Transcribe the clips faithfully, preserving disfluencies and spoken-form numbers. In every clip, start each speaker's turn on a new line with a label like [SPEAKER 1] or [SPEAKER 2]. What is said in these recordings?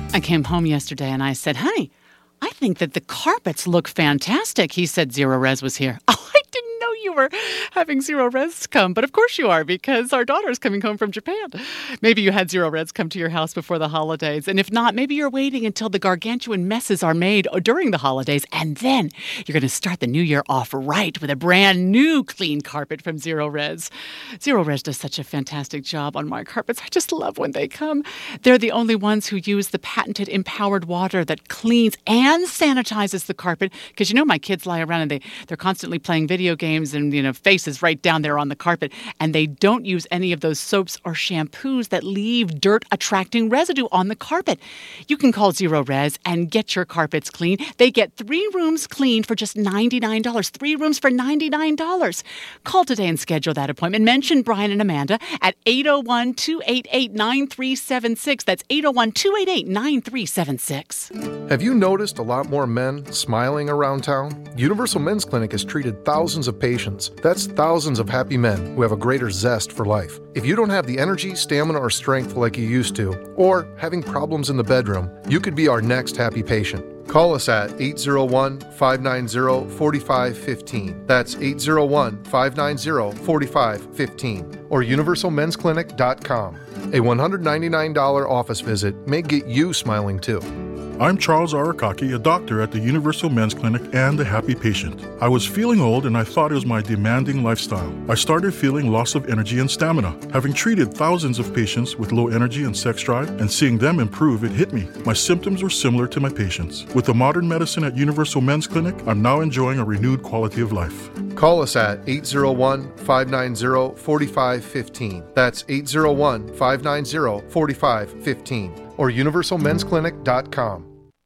[SPEAKER 1] I came home yesterday and I said, honey, I think that the carpets look fantastic. He said Zero Res was here. Oh, I didn't know you were having Zero Res come, but of course you are, because our daughter's coming home from Japan. Maybe you had Zero Res come to your house before the holidays, and if not, maybe you're waiting until the gargantuan messes are made during the holidays, and then you're going to start the new year off right with a brand new clean carpet from Zero Res. Zero Res does such a fantastic job on my carpets. I just love when they come. They're the only ones who use the patented empowered water that cleans and sanitizes the carpet, because you know my kids lie around and they, they're constantly playing video games and, you know, faces right down there on the carpet, and they don't use any of those soaps or shampoos that leave dirt-attracting residue on the carpet. You can call Zero Res and get your carpets clean. They get three rooms cleaned for just ninety-nine dollars. Three rooms for ninety-nine dollars. Call today and schedule that appointment. Mention Brian and Amanda at eight oh one, two eight eight, nine three seven six. That's eight oh one, two eight eight, nine three seven six.
[SPEAKER 2] Have you noticed a lot more men smiling around town? Universal Men's Clinic has treated thousands of patients. That's thousands of happy men who have a greater zest for life. If you don't have the energy, stamina, or strength like you used to, or having problems in the bedroom, you could be our next happy patient. Call us at eight oh one, five nine oh, four five one five. That's eight oh one, five nine oh, four five one five. Or universal men's clinic dot com. A one hundred ninety-nine dollars office visit may get you smiling too.
[SPEAKER 3] I'm Charles Arakaki, a doctor at the Universal Men's Clinic and a happy patient. I was feeling old and I thought it was my demanding lifestyle. I started feeling loss of energy and stamina. Having treated thousands of patients with low energy and sex drive and seeing them improve, it hit me. My symptoms were similar to my patients. With the modern medicine at Universal Men's Clinic, I'm now enjoying a renewed quality of life.
[SPEAKER 2] Call us at eight oh one, five nine oh, four five one five. That's eight oh one, five nine oh, four five one five. Or universal men's clinic dot com.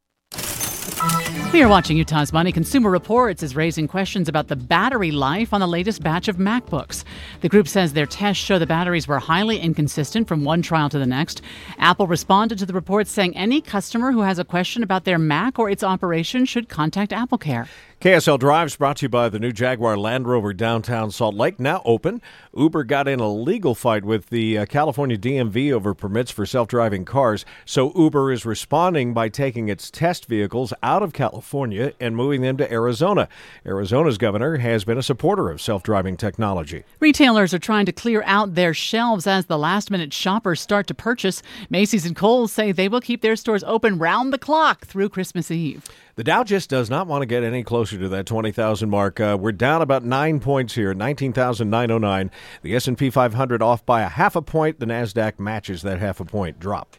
[SPEAKER 1] We are watching Utah's Money. Consumer Reports is raising questions about the battery life on the latest batch of MacBooks. The group says their tests show the batteries were highly inconsistent from one trial to the next. Apple responded to the report saying any customer who has a question about their Mac or its operation should contact AppleCare.
[SPEAKER 4] K S L Drive's brought to you by the new Jaguar Land Rover downtown Salt Lake, now open. Uber got in a legal fight with the uh, California D M V over permits for self-driving cars, so Uber is responding by taking its test vehicles out of California and moving them to Arizona. Arizona's governor has been a supporter of self-driving technology.
[SPEAKER 1] Retailers are trying to clear out their shelves as the last-minute shoppers start to purchase. Macy's and Kohl's say they will keep their stores open round the clock through Christmas Eve.
[SPEAKER 4] The Dow just does not want to get any closer to that twenty thousand mark. Uh, we're down about nine points here, nineteen thousand nine hundred nine. The S and P five hundred off by a half a point. The NASDAQ matches that half a point drop.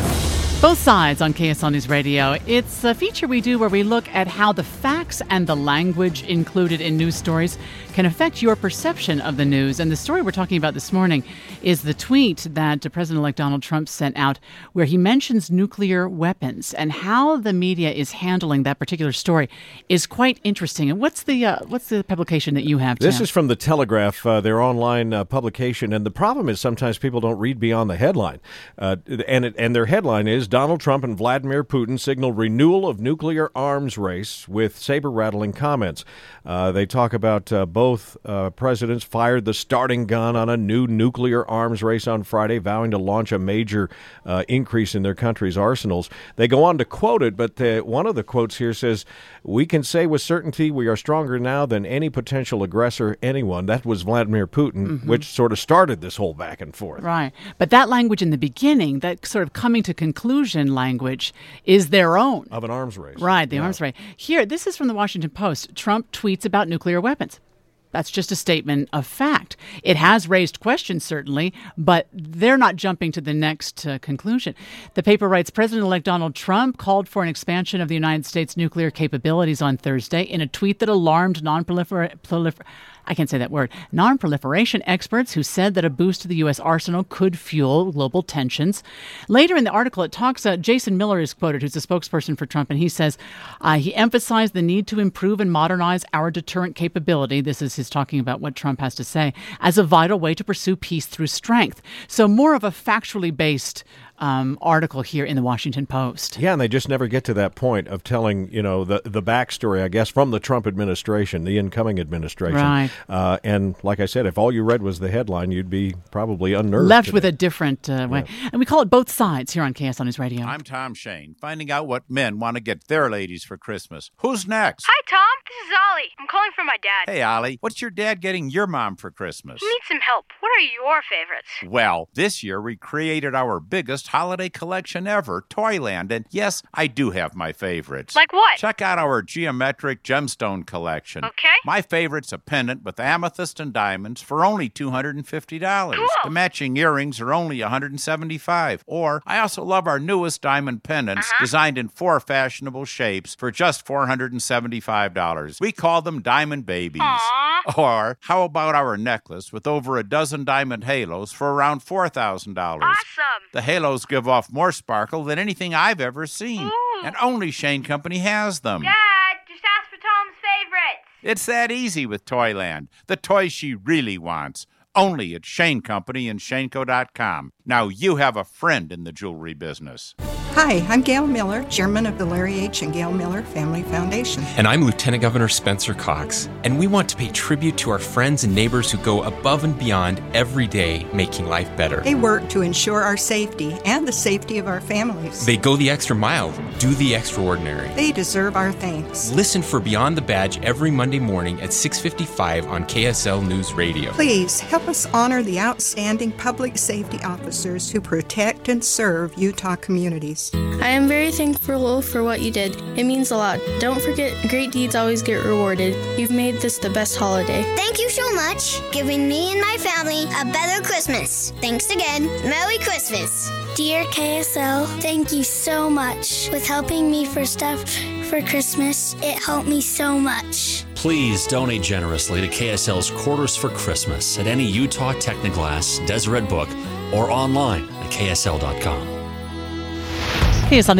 [SPEAKER 1] Both sides on K S L News Radio. It's a feature we do where we look at how the facts and the language included in news stories can affect your perception of the news. And the story we're talking about this morning is the tweet that President-elect Donald Trump sent out where he mentions nuclear weapons, and how the media is handling that particular story is quite interesting. And what's the uh, what's the publication that you have, Tim?
[SPEAKER 4] This is from The Telegraph, uh, their online uh, publication. And the problem is sometimes people don't read beyond the headline. Uh, and, it, and their headline is Donald Trump and Vladimir Putin signal renewal of nuclear arms race with saber-rattling comments. Uh, they talk about uh, both uh, presidents fired the starting gun on a new nuclear arms race on Friday, vowing to launch a major uh, increase in their country's arsenals. They go on to quote it, but the, one of the quotes here says, "We can say with certainty we are stronger now than any potential aggressor, anyone." That was Vladimir Putin, mm-hmm. which sort of started this whole back and forth.
[SPEAKER 1] Right. But that language in the beginning, that sort of coming to conclusion language, is their own.
[SPEAKER 4] Of an arms race.
[SPEAKER 1] Right, the
[SPEAKER 4] yeah.
[SPEAKER 1] arms race. Here, this is from the Washington Post. Trump tweets about nuclear weapons. That's just a statement of fact. It has raised questions, certainly, but they're not jumping to the next uh, conclusion. The paper writes, President-elect Donald Trump called for an expansion of the United States' nuclear capabilities on Thursday in a tweet that alarmed non-prolifer... Prolifer- I can't say that word, non-proliferation experts who said that a boost to the U S arsenal could fuel global tensions. Later in the article, it talks, uh, Jason Miller is quoted, who's a spokesperson for Trump, and he says uh, he emphasized the need to improve and modernize our deterrent capability. This is his talking about what Trump has to say, as a vital way to pursue peace through strength. So more of a factually based um, article here in the Washington Post.
[SPEAKER 4] Yeah, and they just never get to that point of telling, you know, the, the backstory, I guess, from the Trump administration, the incoming administration.
[SPEAKER 1] Right.
[SPEAKER 4] Uh, and like I said, if all you read was the headline, you'd be probably unnerved.
[SPEAKER 1] Left
[SPEAKER 4] today.
[SPEAKER 1] with a different uh, way. Yeah. And we call it Both Sides here on K S L News Radio.
[SPEAKER 5] I'm Tom Shane, finding out what men want to get their ladies for Christmas. Who's next?
[SPEAKER 6] Hi, Tom. This is Ollie. I'm calling for my dad.
[SPEAKER 5] Hey, Ollie. What's your dad getting your mom for Christmas?
[SPEAKER 6] He needs some help. What are your favorites?
[SPEAKER 5] Well, this year we created our biggest holiday collection ever, Toyland. And yes, I do have my favorites.
[SPEAKER 6] Like what?
[SPEAKER 5] Check out our geometric gemstone collection.
[SPEAKER 6] Okay.
[SPEAKER 5] My favorite's a pendant with amethyst and diamonds for only two hundred fifty dollars.
[SPEAKER 6] Cool.
[SPEAKER 5] The matching earrings are only one hundred seventy-five dollars. Or I also love our newest diamond pendants
[SPEAKER 6] uh-huh.
[SPEAKER 5] designed in four fashionable shapes for just four hundred seventy-five dollars. We call them Diamond Babies.
[SPEAKER 6] Aww.
[SPEAKER 5] Or how about our necklace with over a dozen diamond halos for around four thousand dollars?
[SPEAKER 6] Awesome.
[SPEAKER 5] The halos give off more sparkle than anything I've ever seen.
[SPEAKER 6] Ooh.
[SPEAKER 5] And only Shane Company has them.
[SPEAKER 6] Dad, just ask for Tom's favorites.
[SPEAKER 5] It's that easy with Toyland. The toys she really wants. Only at Shane Company and Shaneco dot com. Now you have a friend in the jewelry business.
[SPEAKER 7] Hi, I'm Gail Miller, Chairman of the Larry H. and Gail Miller Family Foundation.
[SPEAKER 8] And I'm Lieutenant Governor Spencer Cox. And we want to pay tribute to our friends and neighbors who go above and beyond every day, making life better.
[SPEAKER 7] They work to ensure our safety and the safety of our families.
[SPEAKER 8] They go the extra mile, do the extraordinary.
[SPEAKER 7] They deserve our thanks.
[SPEAKER 8] Listen for Beyond the Badge every Monday morning at six fifty-five on K S L News Radio.
[SPEAKER 7] Please help us honor the outstanding public safety officers who protect and serve Utah communities.
[SPEAKER 9] I am very thankful for what you did. It means a lot. Don't forget, great deeds always get rewarded. You've made this the best holiday.
[SPEAKER 10] Thank you so much, giving me and my family a better Christmas. Thanks again. Merry Christmas.
[SPEAKER 9] Dear K S L, thank you so much. With helping me for stuff for Christmas, it helped me so much.
[SPEAKER 11] Please donate generously to K S L's Quarters for Christmas at any Utah Technoglass, Deseret book, or online at K S L dot com.
[SPEAKER 1] K S L